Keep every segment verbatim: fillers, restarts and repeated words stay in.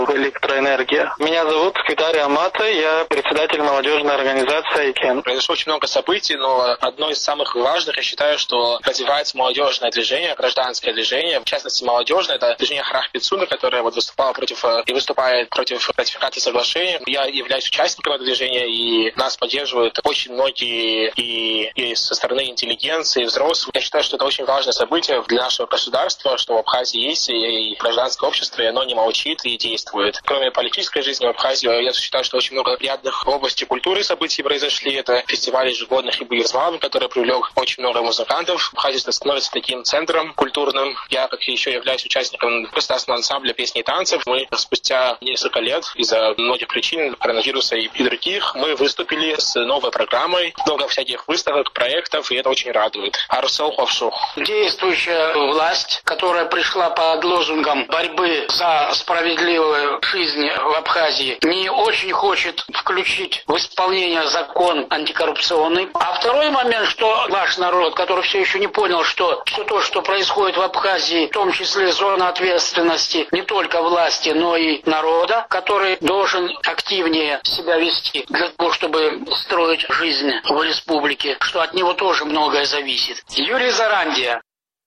электроэнергия. Меня зовут Скитари Амата, я председатель молодежной организации «Айкен». Произошло очень много событий, но одно из самых важных, я считаю, что развивается молодежное движение, гражданское движение. В частности, молодежное, это движение Харах Пицуна, которое вот выступало против и выступает против ратификации соглашения. Я являюсь участником этого движения, и нас поддерживают очень многие и, и со стороны интеллигенции, и взрослых. Я считаю, что это очень важное событие для нашего государства, что в Абхазии есть и гражданское общество, и оно не молчит и действует. Кроме политической жизни в Абхазии, я считаю, что очень много приятных в области культуры событий произошли. Это фестиваль ежегодных и Буирзлам, который привлек очень много музыкантов. Абхазия становится таким центром культурным. Я, как и еще, являюсь участником государственного ансамбля песни и танцев. Мы спустя несколько лет из-за многих причин, коронавируса и других, мы выступили с новой программой. Много всяких выставок, проектов, и это очень радует. Арсел Ховшу. Действующая власть, которая пришла под лозунгом борьбы за справедливую жизнь в Абхазии, не очень хочет включить в исполнение закон антикоррупционный. А второй момент, что ваш народ, который все еще не понял, что все то, что происходит в Абхазии, в том числе зона ответственности не только власти, но и народа, который должен активнее себя вести для того, чтобы строить жизнь в республике, что от него тоже многое зависит. Юрий Зарандия.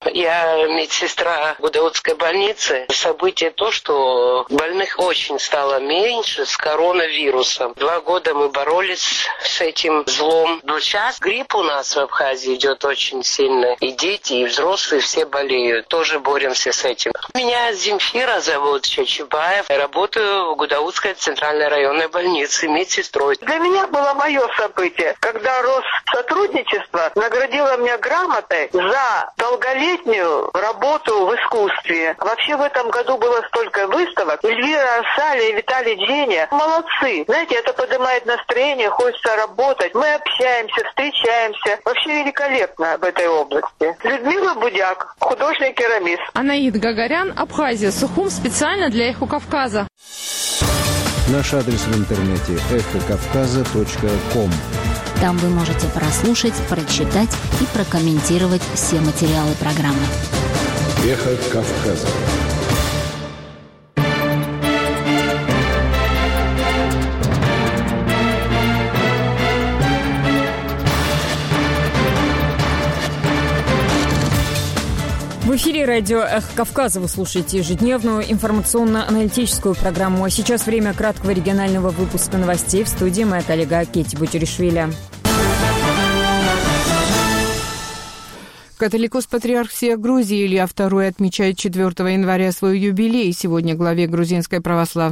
Я медсестра Гудаутской больницы. Событие то, что больных очень стало меньше с коронавирусом. Два года мы боролись с этим злом. Но сейчас грипп у нас в Абхазии идет очень сильно. И дети, и взрослые все болеют. Тоже боремся с этим. Меня Земфира зовут Чачибаев. Я работаю в Гудаутской центральной районной больнице медсестрой. Для меня было мое событие, когда Россотрудничество наградило меня грамотой за долголетие работу в искусстве. Вообще в этом году было столько выставок. Эльвира Арсали и Виталий Дженя молодцы. Знаете, это поднимает настроение, хочется работать. Мы общаемся, встречаемся. Вообще великолепно в этой области. Людмила Будяк, художник-керамист. Анаид Гагарян, Абхазия, Сухум, специально для «Эхо Кавказа». Наш адрес в интернете эхо кавказа точка ком. Там вы можете прослушать, прочитать и прокомментировать все материалы программы. Эхо Кавказа. В эфире радио «Эхо Кавказа» вы слушаете ежедневную информационно-аналитическую программу. А сейчас время краткого регионального выпуска новостей. В студии моя коллега Кетти Бутеришвили. Католикос-патриарх всея Грузии Илья второй отмечает четвёртого января свой юбилей. Сегодня главе грузинской православной